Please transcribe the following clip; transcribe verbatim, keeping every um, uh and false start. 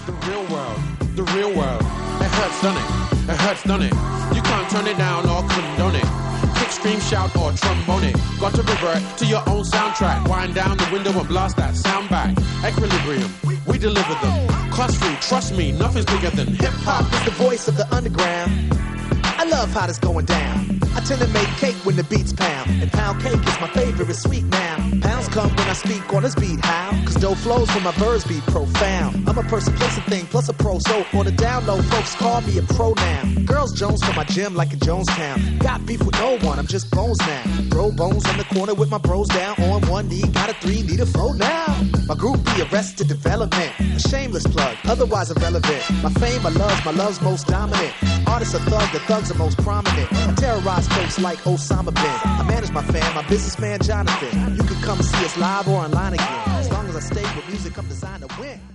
The real world, the real world. It hurts, doesn't it? It hurts, doesn't it? You can't turn it down or condone it. Kick, scream, shout, or trombone it. Got to revert to your own soundtrack. Wind down the window and blast that sound back. Equilibrium, we deliver them. Cost free, trust me, nothing's bigger than hip hop. It's the voice of the underground. I love how this going down. I tend to make cake when the beats pound. And pound cake is my favorite sweet now. Pounds come when I speak on this beat, how? Cause dough flows when my birds be profound. I'm a person, place a thing, plus a pro. So on the down low, folks call me a pro now. Girls Jones from my gym like in Jonestown. Got beef with no one, I'm just bones now. Throw bones on the corner with my bros down. On one knee, got a three, need a four now. My group be Arrested Development. A shameless plug, otherwise irrelevant. My fame, my loves, my love's most dominant. Artists are thug, the thugs are most prominent. I terrorize folks like Osama bin. I manage my fam, my businessman Jonathan. You can come see us live or online again. As long as I stay with music, I'm designed to win.